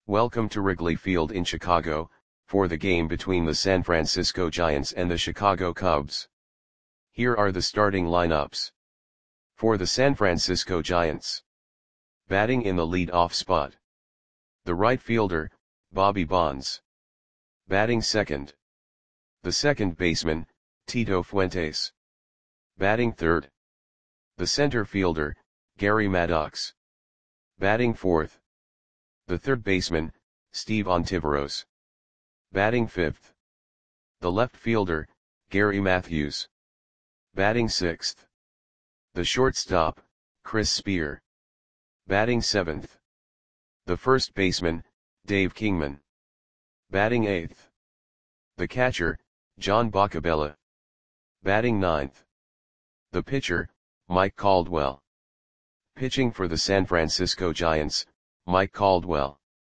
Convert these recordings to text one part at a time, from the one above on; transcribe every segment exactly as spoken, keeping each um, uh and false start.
Welcome to Wrigley Field in Chicago, for the game between the San Francisco Giants and the Chicago Cubs. Here are the starting lineups. For the San Francisco Giants. Batting in the lead-off spot. The right fielder, Bobby Bonds. Batting second. The second baseman, Tito Fuentes. Batting third. The center fielder, Gary Maddox. Batting fourth. The third baseman, Steve Ontiveros. Batting fifth. The left fielder, Gary Matthews. Batting sixth. The shortstop, Chris Spear. Batting seventh. The first baseman, Dave Kingman. Batting eighth. The catcher, John Boccabella. Batting ninth. The pitcher, Mike Caldwell. Pitching for the San Francisco Giants, Mike Caldwell.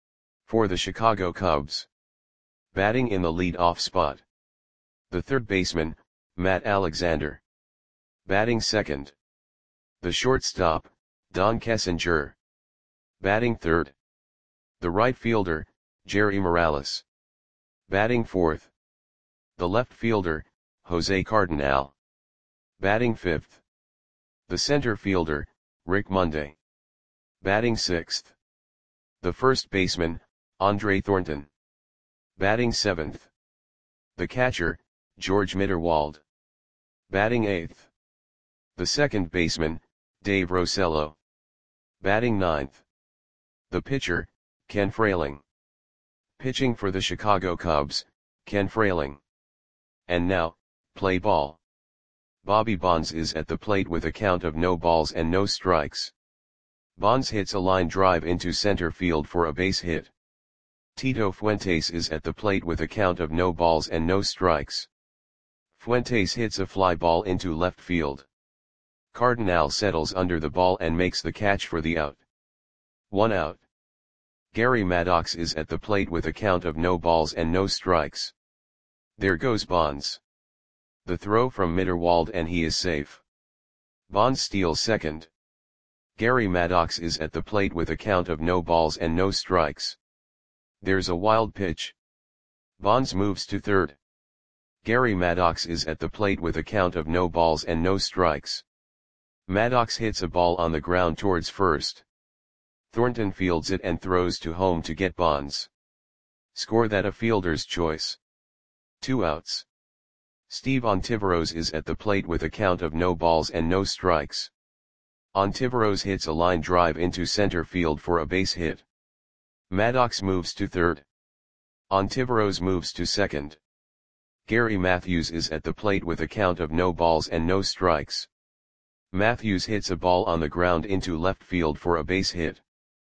For the Chicago Cubs. Batting in the lead-off spot. The third baseman, Matt Alexander. Batting second. The shortstop, Don Kessinger. Batting third. The right fielder, Jerry Morales. Batting fourth. The left fielder, Jose Cardinal. Batting fifth. The center fielder, Rick Monday. Batting sixth. The first baseman, Andre Thornton. Batting seventh. The catcher, George Mitterwald. Batting eighth. The second baseman, Dave Rosello. Batting ninth. The pitcher, Ken Frayling. Pitching for the Chicago Cubs, Ken Frayling. And now, play ball. Bobby Bonds is at the plate with a count of no balls and no strikes. Bonds hits a line drive into center field for a base hit. Tito Fuentes is at the plate with a count of no balls and no strikes. Fuentes hits a fly ball into left field. Cardinal settles under the ball and makes the catch for the out. One out. Gary Maddox is at the plate with a count of no balls and no strikes. There goes Bonds. The throw from Mitterwald and he is safe. Bonds steals second. Gary Maddox is at the plate with a count of no balls and no strikes. There's a wild pitch. Bonds moves to third. Gary Maddox is at the plate with a count of no balls and no strikes. Maddox hits a ball on the ground towards first. Thornton fields it and throws to home to get Bonds. Score that a fielder's choice. Two outs. Steve Ontiveros is at the plate with a count of no balls and no strikes. Ontiveros hits a line drive into center field for a base hit. Maddox moves to third. Ontiveros moves to second. Gary Matthews is at the plate with a count of no balls and no strikes. Matthews hits a ball on the ground into left field for a base hit.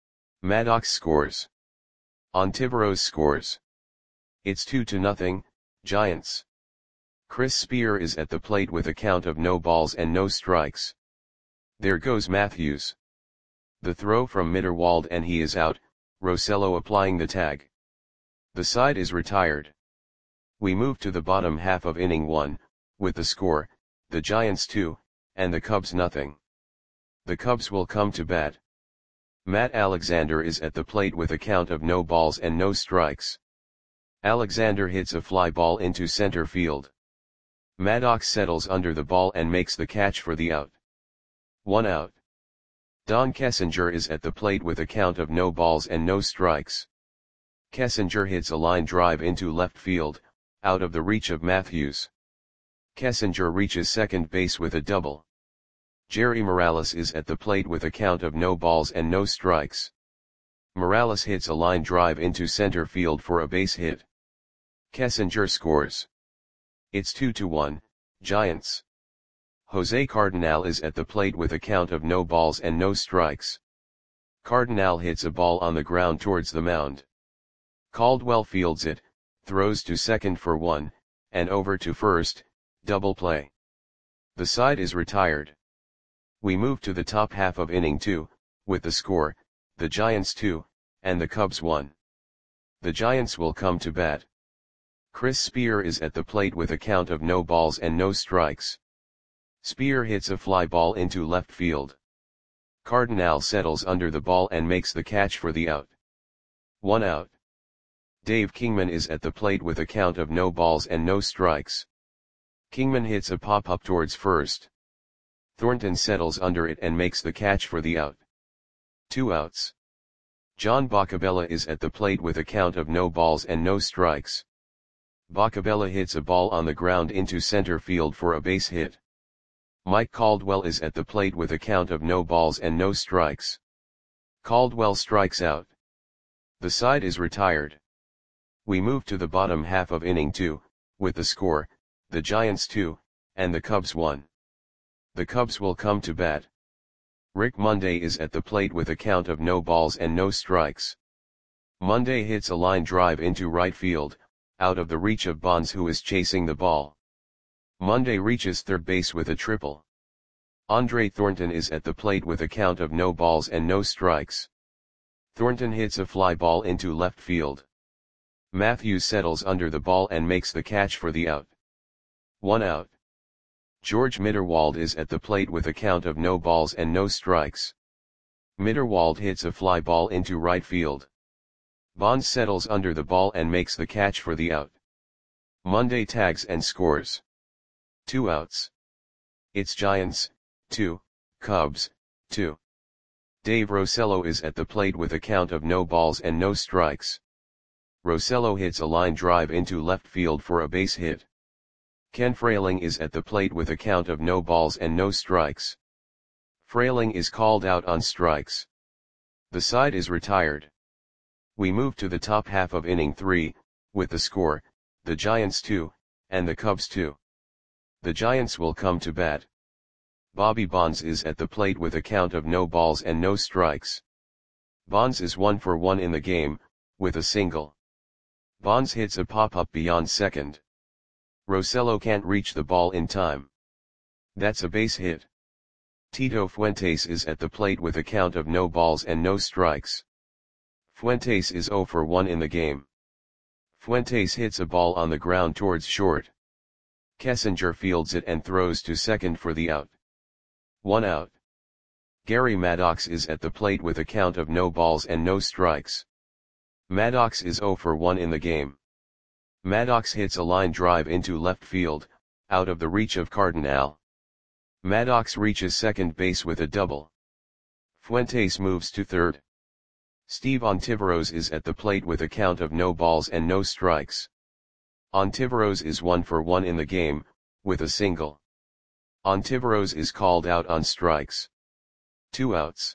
Maddox scores. Ontiveros scores. It's two to nothing, Giants. Chris Spear is at the plate with a count of no balls and no strikes. There goes Matthews. The throw from Mitterwald and he is out, Rosello applying the tag. The side is retired. We move to the bottom half of inning one, with the score, the Giants two, and the Cubs nothing. The Cubs will come to bat. Matt Alexander is at the plate with a count of no balls and no strikes. Alexander hits a fly ball into center field. Maddox settles under the ball and makes the catch for the out. One out. Don Kessinger is at the plate with a count of no balls and no strikes. Kessinger hits a line drive into left field, out of the reach of Matthews. Kessinger reaches second base with a double. Jerry Morales is at the plate with a count of no balls and no strikes. Morales hits a line drive into center field for a base hit. Kessinger scores. It's two to one, Giants. Jose Cardinal is at the plate with a count of no balls and no strikes. Cardinal hits a ball on the ground towards the mound. Caldwell fields it, throws to second for one, and over to first, double play. The side is retired. We move to the top half of inning two, with the score, the Giants two, and the Cubs one. The Giants will come to bat. Chris Spear is at the plate with a count of no balls and no strikes. Spear hits a fly ball into left field. Cardinal settles under the ball and makes the catch for the out. one out. Dave Kingman is at the plate with a count of no balls and no strikes. Kingman hits a pop-up towards first. Thornton settles under it and makes the catch for the out. Two outs. John Boccabella is at the plate with a count of no balls and no strikes. Boccabella hits a ball on the ground into center field for a base hit. Mike Caldwell is at the plate with a count of no balls and no strikes. Caldwell strikes out. The side is retired. We move to the bottom half of inning two, with the score, the Giants two, and the Cubs one. The Cubs will come to bat. Rick Monday is at the plate with a count of no balls and no strikes. Monday hits a line drive into right field, out of the reach of Bonds, who is chasing the ball. Monday reaches third base with a triple. Andre Thornton is at the plate with a count of no balls and no strikes. Thornton hits a fly ball into left field. Matthews settles under the ball and makes the catch for the out. One out. George Mitterwald is at the plate with a count of no balls and no strikes. Mitterwald hits a fly ball into right field. Bonds settles under the ball and makes the catch for the out. Monday tags and scores. Two outs. It's Giants, two, Cubs, two. Dave Rosello is at the plate with a count of no balls and no strikes. Rosello hits a line drive into left field for a base hit. Ken Frayling is at the plate with a count of no balls and no strikes. Frayling is called out on strikes. The side is retired. We move to the top half of inning three, with the score, the Giants two, and the Cubs two. The Giants will come to bat. Bobby Bonds is at the plate with a count of no balls and no strikes. Bonds is one for one in the game, with a single. Bonds hits a pop-up beyond second. Rosello can't reach the ball in time. That's a base hit. Tito Fuentes is at the plate with a count of no balls and no strikes. Fuentes is zero for one in the game. Fuentes hits a ball on the ground towards short. Kessinger fields it and throws to second for the out. One out. Gary Maddox is at the plate with a count of no balls and no strikes. Maddox is zero for one in the game. Maddox hits a line drive into left field, out of the reach of Cardinal. Maddox reaches second base with a double. Fuentes moves to third. Steve Ontiveros is at the plate with a count of no balls and no strikes. Ontiveros is one for one in the game, with a single. Ontiveros is called out on strikes. Two outs.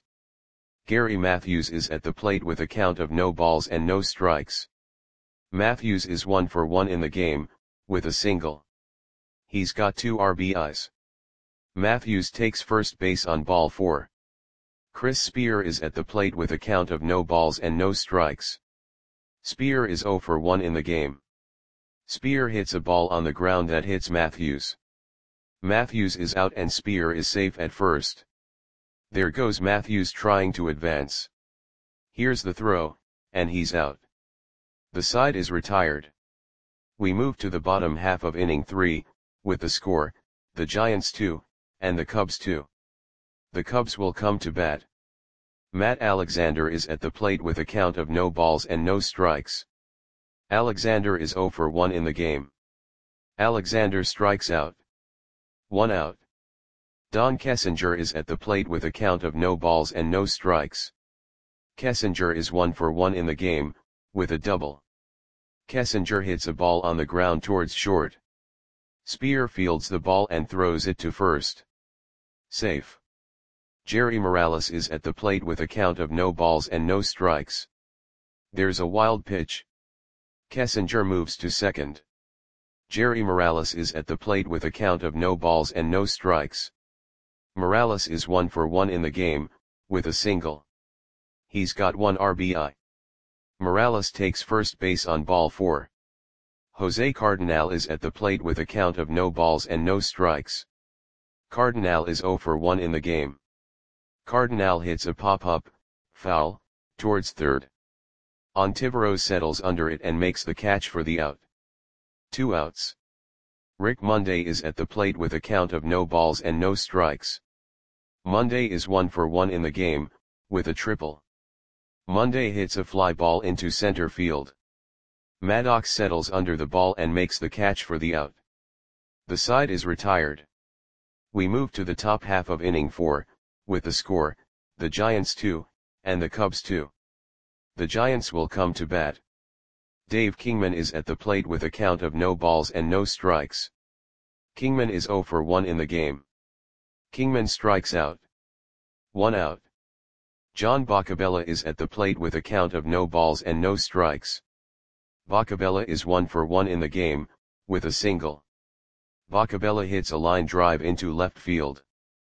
Gary Matthews is at the plate with a count of no balls and no strikes. Matthews is one for one in the game, with a single. He's got two R B Is. Matthews takes first base on ball four. Chris Spear is at the plate with a count of no balls and no strikes. Spear is zero for one in the game. Spear hits a ball on the ground that hits Matthews. Matthews is out and Spear is safe at first. There goes Matthews trying to advance. Here's the throw, and he's out. The side is retired. We move to the bottom half of inning three, with the score, the Giants two, and the Cubs two. The Cubs will come to bat. Matt Alexander is at the plate with a count of no balls and no strikes. Alexander is zero for one in the game. Alexander strikes out. One out. Don Kessinger is at the plate with a count of no balls and no strikes. Kessinger is one for one in the game, with a double. Kessinger hits a ball on the ground towards short. Spear fields the ball and throws it to first. Safe. Jerry Morales is at the plate with a count of no balls and no strikes. There's a wild pitch. Kessinger moves to second. Jerry Morales is at the plate with a count of no balls and no strikes. Morales is one for one in the game, with a single. He's got one R B I. Morales takes first base on ball four. Jose Cardinal is at the plate with a count of no balls and no strikes. Cardinal is zero for one in the game. Cardinal hits a pop-up, foul, towards third. Ontiveros settles under it and makes the catch for the out. Two outs. Rick Monday is at the plate with a count of no balls and no strikes. Monday is one for one in the game, with a triple. Monday hits a fly ball into center field. Maddox settles under the ball and makes the catch for the out. The side is retired. We move to the top half of inning four, with the score, the Giants two, and the Cubs two. The Giants will come to bat. Dave Kingman is at the plate with a count of no balls and no strikes. Kingman is oh for one in the game. Kingman strikes out. One out. John Boccabella is at the plate with a count of no balls and no strikes. Boccabella is one for one in the game, with a single. Boccabella hits a line drive into left field.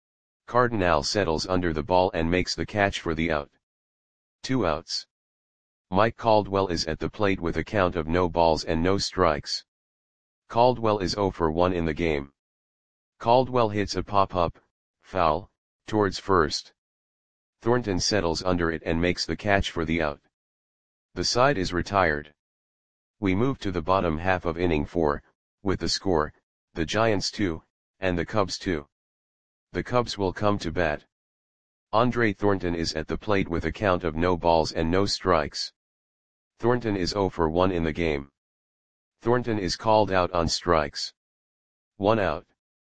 Cardinal settles under the ball and makes the catch for the out. Two outs. Mike Caldwell is at the plate with a count of no balls and no strikes. Caldwell is oh for one in the game. Caldwell hits a pop-up, foul, towards first. Thornton settles under it and makes the catch for the out. The side is retired. We move to the bottom half of inning four, with the score, the Giants two, and the Cubs two. The Cubs will come to bat. Andre Thornton is at the plate with a count of no balls and no strikes. Thornton is oh for one in the game. Thornton is called out on strikes. One out.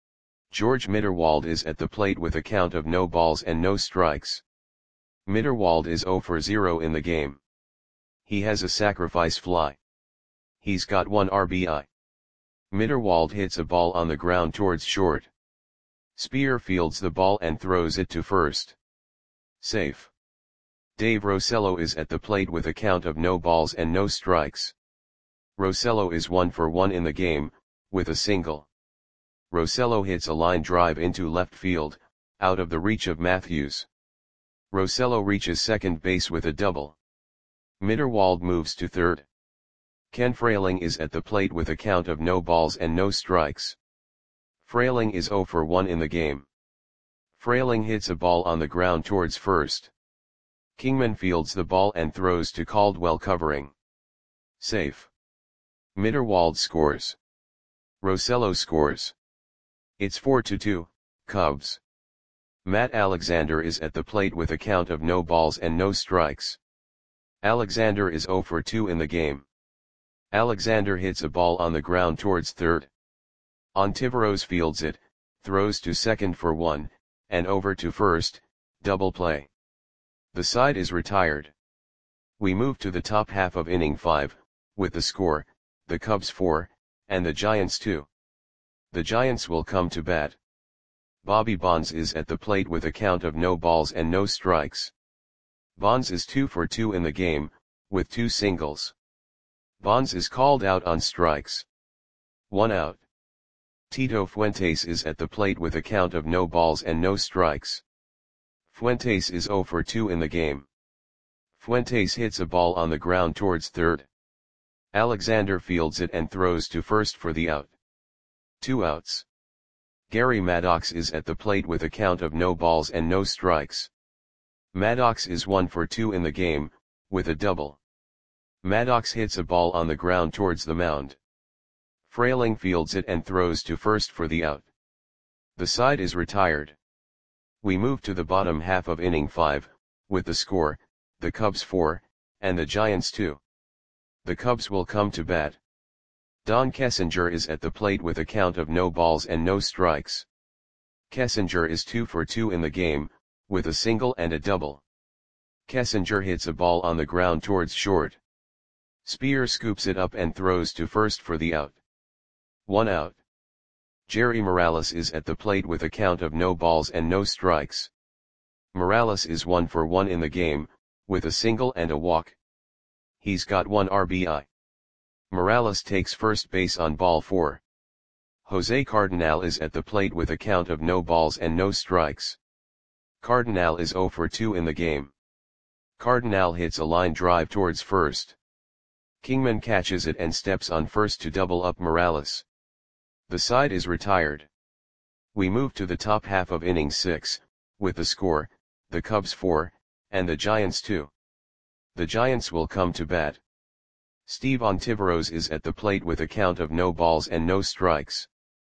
George Mitterwald is at the plate with a count of no balls and no strikes. Mitterwald is oh for zero in the game. He has a sacrifice fly. He's got one R B I. Mitterwald hits a ball on the ground towards short. Spear fields the ball and throws it to first. Safe. Dave Rosello is at the plate with a count of no balls and no strikes. Rosello is one for one in the game, with a single. Rosello hits a line drive into left field, out of the reach of Matthews. Rosello reaches second base with a double. Mitterwald moves to third. Ken Frayling is at the plate with a count of no balls and no strikes. Frayling is oh for one in the game. Frayling hits a ball on the ground towards first. Kingman fields the ball and throws to Caldwell covering. Safe. Mitterwald scores. Rosello scores. It's four to two, Cubs. Matt Alexander is at the plate with a count of no balls and no strikes. Alexander is oh for two in the game. Alexander hits a ball on the ground towards third. Ontiveros fields it, throws to second for one, and over to first, double play. The side is retired. We move to the top half of inning five, with the score, the Cubs four, and the Giants two. The Giants will come to bat. Bobby Bonds is at the plate with a count of no balls and no strikes. Bonds is two for two in the game, with two singles. Bonds is called out on strikes. One out. Tito Fuentes is at the plate with a count of no balls and no strikes. Fuentes is oh for two in the game. Fuentes hits a ball on the ground towards third. Alexander fields it and throws to first for the out. Two outs. Gary Maddox is at the plate with a count of no balls and no strikes. Maddox is one for two in the game, with a double. Maddox hits a ball on the ground towards the mound. Frayling fields it and throws to first for the out. The side is retired. We move to the bottom half of inning five, with the score, the Cubs four, and the Giants two. The Cubs will come to bat. Don Kessinger is at the plate with a count of no balls and no strikes. Kessinger is two for two in the game, with a single and a double. Kessinger hits a ball on the ground towards short. Spear scoops it up and throws to first for the out. One out. Jerry Morales is at the plate with a count of no balls and no strikes. Morales is one for one in the game, with a single and a walk. He's got one R B I. Morales takes first base on ball four. Jose Cardinal is at the plate with a count of no balls and no strikes. Cardinal is oh for two in the game. Cardinal hits a line drive towards first. Kingman catches it and steps on first to double up Morales. The side is retired. We move to the top half of inning six, with the score, the Cubs four, and the Giants two. The Giants will come to bat. Steve Ontiveros is at the plate with a count of no balls and no strikes.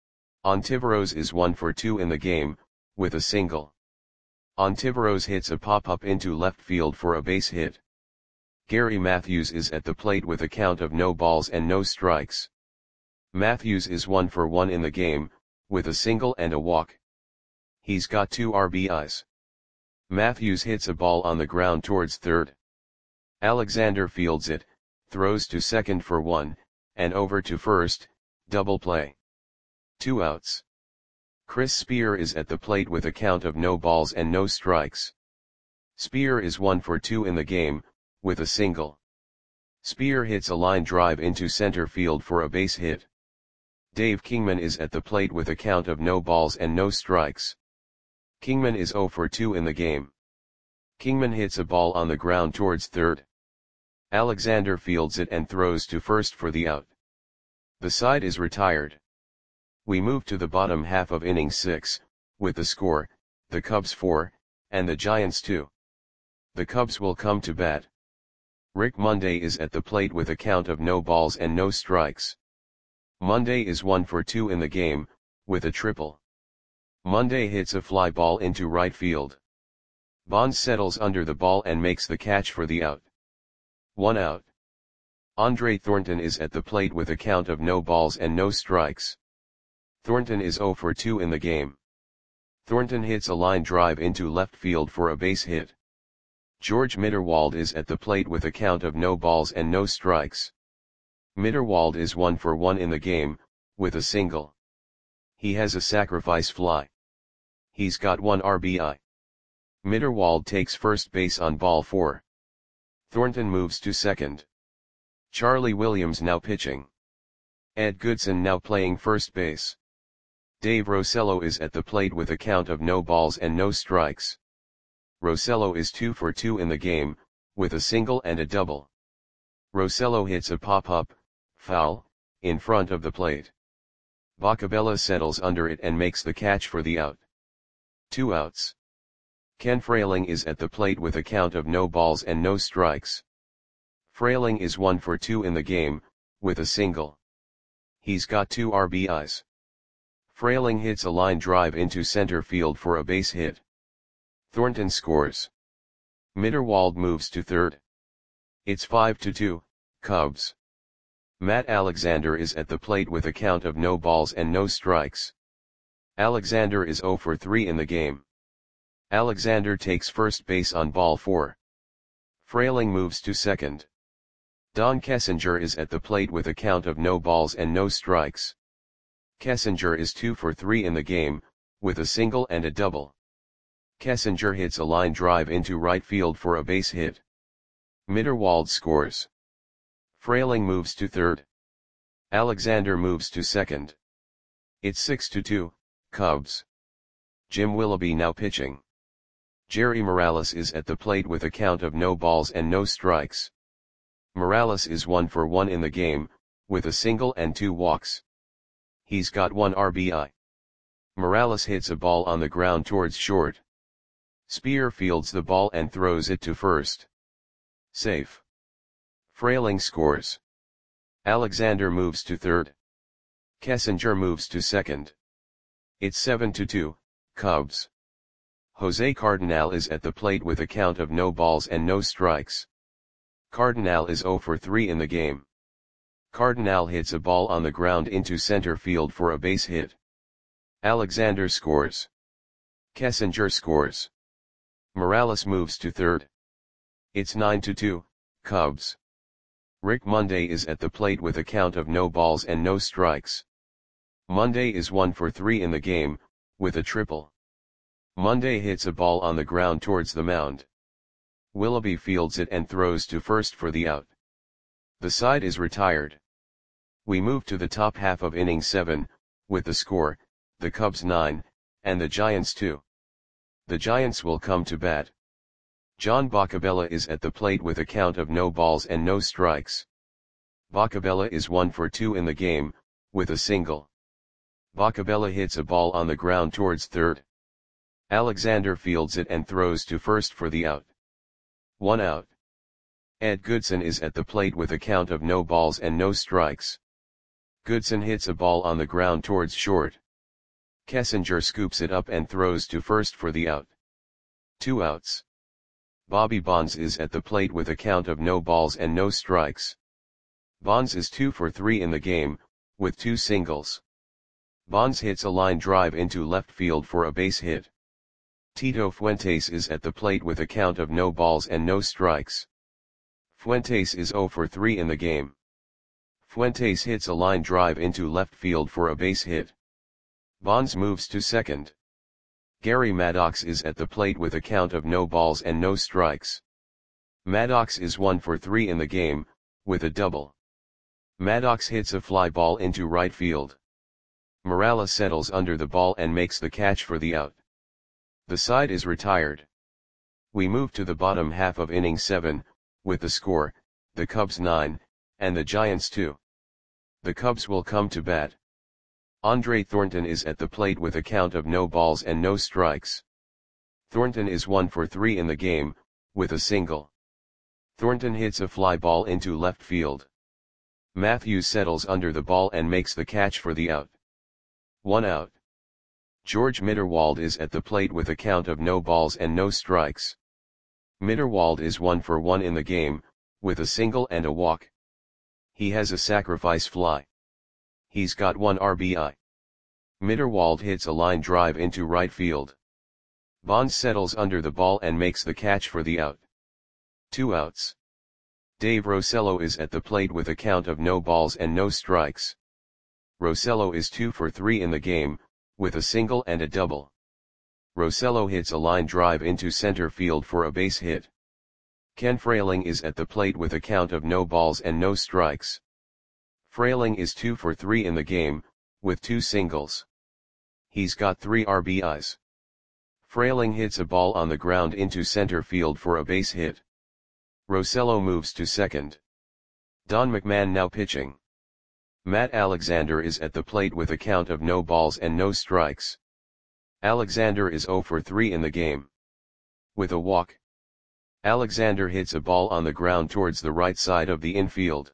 Ontiveros is one for two in the game, with a single. Ontiveros hits a pop-up into left field for a base hit. Gary Matthews is at the plate with a count of no balls and no strikes. Matthews is one for one in the game, with a single and a walk. He's got two R B Is. Matthews hits a ball on the ground towards third. Alexander fields it, throws to second for one, and over to first, double play. Two outs. Chris Spear is at the plate with a count of no balls and no strikes. Spear is one for two in the game, with a single. Spear hits a line drive into center field for a base hit. Dave Kingman is at the plate with a count of no balls and no strikes. Kingman is zero for two in the game. Kingman hits a ball on the ground towards third. Alexander fields it and throws to first for the out. The side is retired. We move to the bottom half of inning six, with the score, the Cubs four, and the Giants two. The Cubs will come to bat. Rick Monday is at the plate with a count of no balls and no strikes. Monday is one for two in the game, with a triple. Monday hits a fly ball into right field. Bonds settles under the ball and makes the catch for the out. One out. Andre Thornton is at the plate with a count of no balls and no strikes. Thornton is zero for two in the game. Thornton hits a line drive into left field for a base hit. George Mitterwald is at the plate with a count of no balls and no strikes. Mitterwald is one for one in the game, with a single. He has a sacrifice fly. He's got one R B I. Mitterwald takes first base on ball four. Thornton moves to second. Charlie Williams now pitching. Ed Goodson now playing first base. Dave Rosello is at the plate with a count of no balls and no strikes. Rosello is two for two in the game, with a single and a double. Rosello hits a pop-up, foul, in front of the plate. Bacabella settles under it and makes the catch for the out. Two outs. Ken Frayling is at the plate with a count of no balls and no strikes. Frayling is one for two in the game, with a single. He's got two R B Is. Frayling hits a line drive into center field for a base hit. Thornton scores. Mitterwald moves to third. It's five to two, Cubs. Matt Alexander is at the plate with a count of no balls and no strikes. Alexander is zero for three in the game. Alexander takes first base on ball four. Frayling moves to second. Don Kessinger is at the plate with a count of no balls and no strikes. Kessinger is two for three in the game, with a single and a double. Kessinger hits a line drive into right field for a base hit. Mitterwald scores. Frayling moves to third. Alexander moves to second. It's six to two, Cubs. Jim Willoughby now pitching. Jerry Morales is at the plate with a count of no balls and no strikes. Morales is one for one in the game, with a single and two walks. He's got one R B I. Morales hits a ball on the ground towards short. Spear fields the ball and throws it to first. Safe. Frayling scores. Alexander moves to third. Kessinger moves to second. It's seven to two, Cubs. Jose Cardinal is at the plate with a count of no balls and no strikes. Cardinal is zero for three in the game. Cardinal hits a ball on the ground into center field for a base hit. Alexander scores. Kessinger scores. Morales moves to third. It's nine to two, Cubs. Rick Monday is at the plate with a count of no balls and no strikes. Monday is one for three in the game, with a triple. Monday hits a ball on the ground towards the mound. Willoughby fields it and throws to first for the out. The side is retired. We move to the top half of inning seven, with the score, the Cubs nine, and the Giants two. The Giants will come to bat. John Bacabella is at the plate with a count of no balls and no strikes. Bacabella is one for two in the game, with a single. Bacabella hits a ball on the ground towards third. Alexander fields it and throws to first for the out. One out. Ed Goodson is at the plate with a count of no balls and no strikes. Goodson hits a ball on the ground towards short. Kessinger scoops it up and throws to first for the out. Two outs. Bobby Bonds is at the plate with a count of no balls and no strikes. Bonds is two for three in the game, with two singles. Bonds hits a line drive into left field for a base hit. Tito Fuentes is at the plate with a count of no balls and no strikes. Fuentes is zero for three in the game. Fuentes hits a line drive into left field for a base hit. Bonds moves to second. Gary Maddox is at the plate with a count of no balls and no strikes. Maddox is one for three in the game, with a double. Maddox hits a fly ball into right field. Morales settles under the ball and makes the catch for the out. The side is retired. We move to the bottom half of inning seven, with the score, the Cubs nine, and the Giants two. The Cubs will come to bat. Andre Thornton is at the plate with a count of no balls and no strikes. Thornton is one for three in the game, with a single. Thornton hits a fly ball into left field. Matthews settles under the ball and makes the catch for the out. One out. George Mitterwald is at the plate with a count of no balls and no strikes. Mitterwald is one for one in the game, with a single and a walk. He has a sacrifice fly. He's got one R B I. Mitterwald hits a line drive into right field. Bonds settles under the ball and makes the catch for the out. Two outs. Dave Rosello is at the plate with a count of no balls and no strikes. Rosello is two for three in the game, with a single and a double. Rosello hits a line drive into center field for a base hit. Ken Frayling is at the plate with a count of no balls and no strikes. Frayling is two for three in the game, with two singles. He's got three R B Is. Frayling hits a ball on the ground into center field for a base hit. Rosello moves to second. Don McMahon now pitching. Matt Alexander is at the plate with a count of no balls and no strikes. Alexander is zero for three in the game. With a walk. Alexander hits a ball on the ground towards the right side of the infield.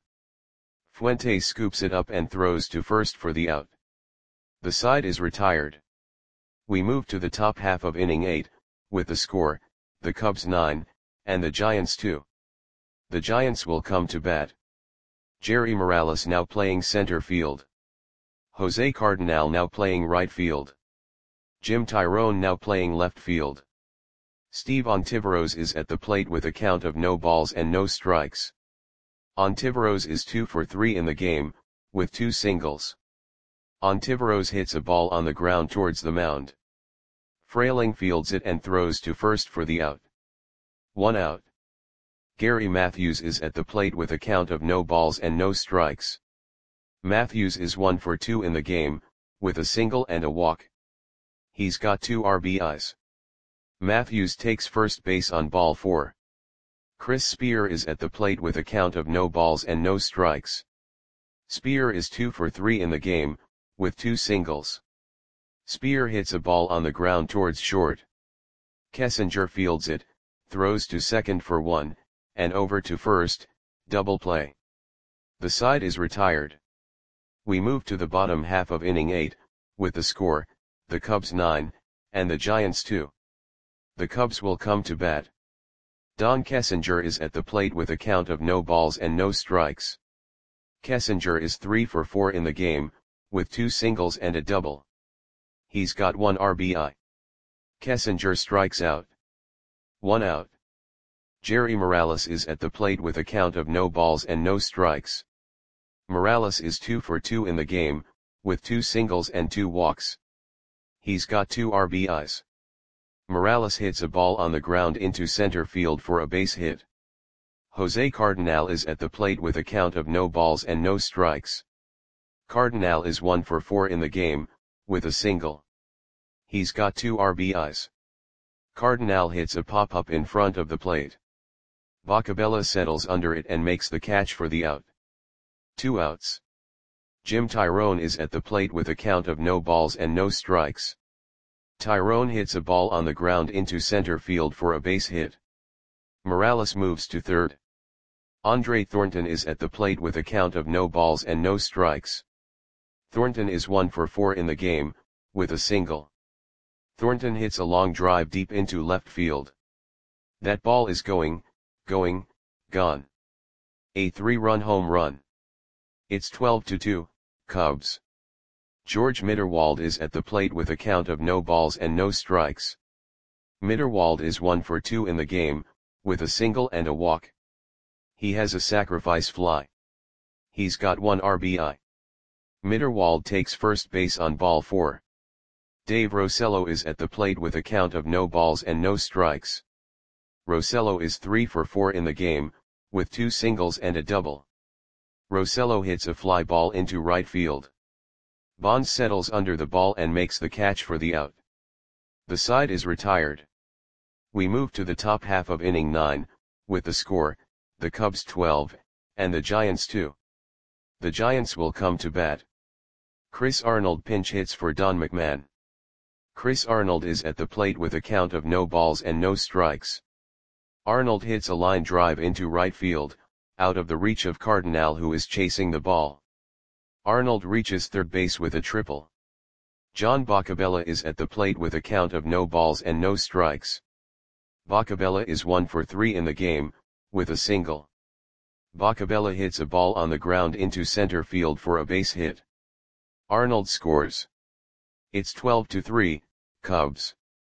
Fuentes scoops it up and throws to first for the out. The side is retired. We move to the top half of inning eight, with the score, the Cubs nine, and the Giants two. The Giants will come to bat. Jerry Morales now playing center field. Jose Cardinal now playing right field. Jim Tyrone now playing left field. Steve Ontiveros is at the plate with a count of no balls and no strikes. Ontiveros is two for three in the game, with two singles. Ontiveros hits a ball on the ground towards the mound. Frayling fields it and throws to first for the out. One out. Gary Matthews is at the plate with a count of no balls and no strikes. Matthews is one for two in the game, with a single and a walk. He's got two R B Is. Matthews takes first base on ball four. Chris Spear is at the plate with a count of no balls and no strikes. Spear is two for three in the game, with two singles. Spear hits a ball on the ground towards short. Kessinger fields it, throws to second for one, and over to first, double play. The side is retired. We move to the bottom half of inning eight, with the score, the Cubs nine, and the Giants two. The Cubs will come to bat. Don Kessinger is at the plate with a count of no balls and no strikes. Kessinger is three for four in the game, with two singles and a double. He's got one R B I. Kessinger strikes out. One out. Jerry Morales is at the plate with a count of no balls and no strikes. Morales is two for two in the game, with two singles and two walks. He's got two R B Is. Morales hits a ball on the ground into center field for a base hit. Jose Cardinal is at the plate with a count of no balls and no strikes. Cardinal is one for four in the game, with a single. He's got two R B Is. Cardinal hits a pop-up in front of the plate. Bacabella settles under it and makes the catch for the out. Two outs. Jim Tyrone is at the plate with a count of no balls and no strikes. Tyrone hits a ball on the ground into center field for a base hit. Morales moves to third. Andre Thornton is at the plate with a count of no balls and no strikes. Thornton is one for four in the game, with a single. Thornton hits a long drive deep into left field. That ball is going, going, gone. A three-run home run. It's twelve to two, Cubs. George Mitterwald is at the plate with a count of no balls and no strikes. Mitterwald is one for two in the game, with a single and a walk. He has a sacrifice fly. He's got one R B I. Mitterwald takes first base on ball four. Dave Rosello is at the plate with a count of no balls and no strikes. Rosello is three for four in the game, with two singles and a double. Rosello hits a fly ball into right field. Bonds settles under the ball and makes the catch for the out. The side is retired. We move to the top half of inning nine, with the score, the Cubs twelve, and the Giants two. The Giants will come to bat. Chris Arnold pinch hits for Don McMahon. Chris Arnold is at the plate with a count of no balls and no strikes. Arnold hits a line drive into right field, out of the reach of Cardinal, who is chasing the ball. Arnold reaches third base with a triple. John Boccabella is at the plate with a count of no balls and no strikes. Boccabella is one for three in the game, with a single. Boccabella hits a ball on the ground into center field for a base hit. Arnold scores. It's twelve to three, Cubs.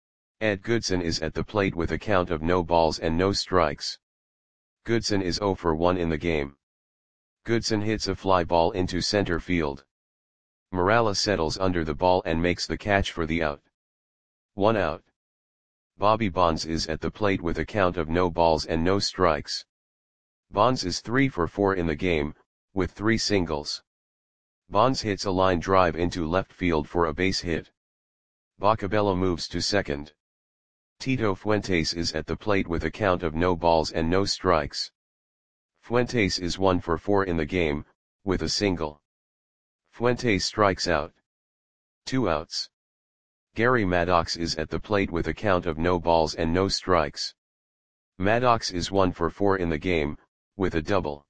Ed Goodson is at the plate with a count of no balls and no strikes. Goodson is zero for one in the game. Goodson hits a fly ball into center field. Morales settles under the ball and makes the catch for the out. One out. Bobby Bonds is at the plate with a count of no balls and no strikes. Bonds is three for four in the game, with three singles. Bonds hits a line drive into left field for a base hit. Boccabella moves to second. Tito Fuentes is at the plate with a count of no balls and no strikes. Fuentes is one for four in the game, with a single. Fuentes strikes out. Two outs. Gary Maddox is at the plate with a count of no balls and no strikes. Maddox is one for four in the game, with a double.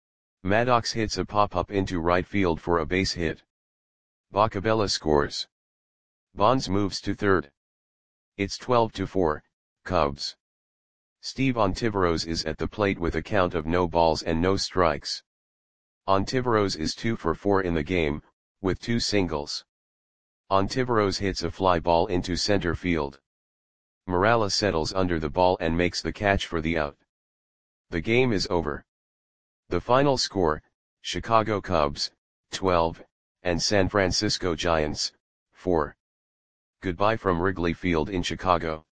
Maddox hits a pop-up into right field for a base hit. Boccabella scores. Bonds moves to third. It's twelve to four, Cubs. Steve Ontiveros is at the plate with a count of no balls and no strikes. Ontiveros is two for four in the game, with two singles. Ontiveros hits a fly ball into center field. Morales settles under the ball and makes the catch for the out. The game is over. The final score, Chicago Cubs, twelve, and San Francisco Giants, four. Goodbye from Wrigley Field in Chicago.